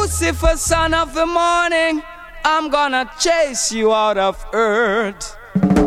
Lucifer, son of the morning, I'm gonna chase you out of earth.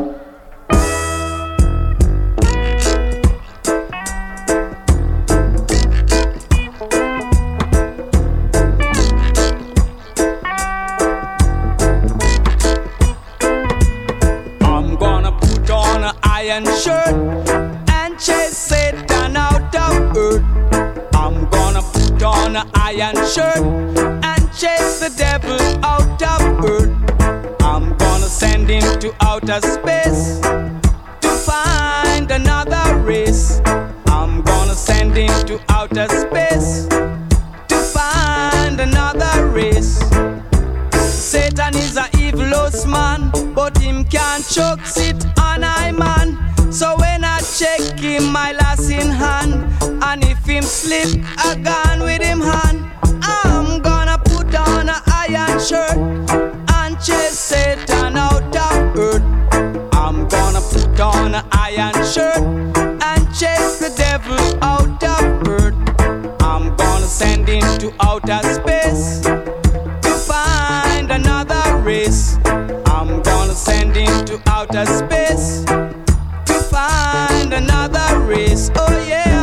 I'm gonna put on an iron shirt and chase Satan out of earth. I'm gonna put on an iron shirt and chase the devil out of earth. I'm gonna send him to outer space to find another race. I'm gonna send him to outer space to find another race. Satan is a evilous man, but him can't choke sit on I man. So when I check him, my lass in hand, and if him slip, I gone with him hand. I'm gonna put on an iron shirt and chase Satan out of earth. I'm gonna put on an iron shirt and chase the devil out of earth. I'm gonna send him to outer space to find another race. I'm gonna send him to outer space to find another race. Oh yeah.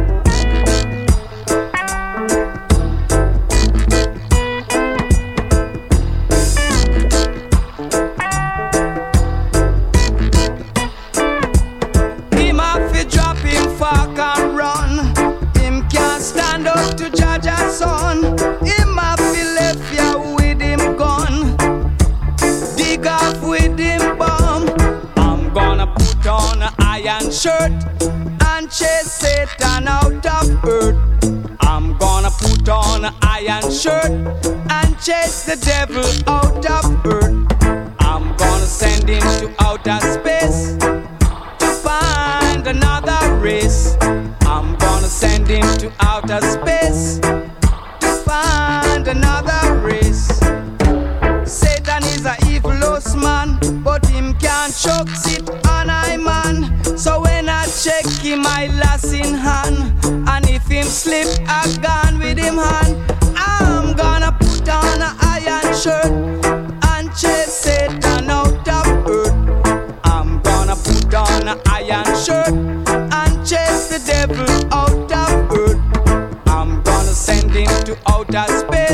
Him have to drop him fork and run. Him can't stand up to judge a son. Him have to left ya with him gun, dig off with him bomb. I'm gonna put on an iron shirt and chase Satan out of earth. I'm gonna put on an iron shirt and chase the devil out of earth. I'm gonna send him to outer space to find another race. I'm gonna send him to outer space to find another race. Satan is a evilous man, but him can't choke sit on I man. So when I check him, I lass in hand, and if him slip, I gone with him hand. I'm gonna put on an iron shirt and chase Satan out of earth. I'm gonna put on an iron shirt and chase the devil out of earth. I'm gonna send him to outer space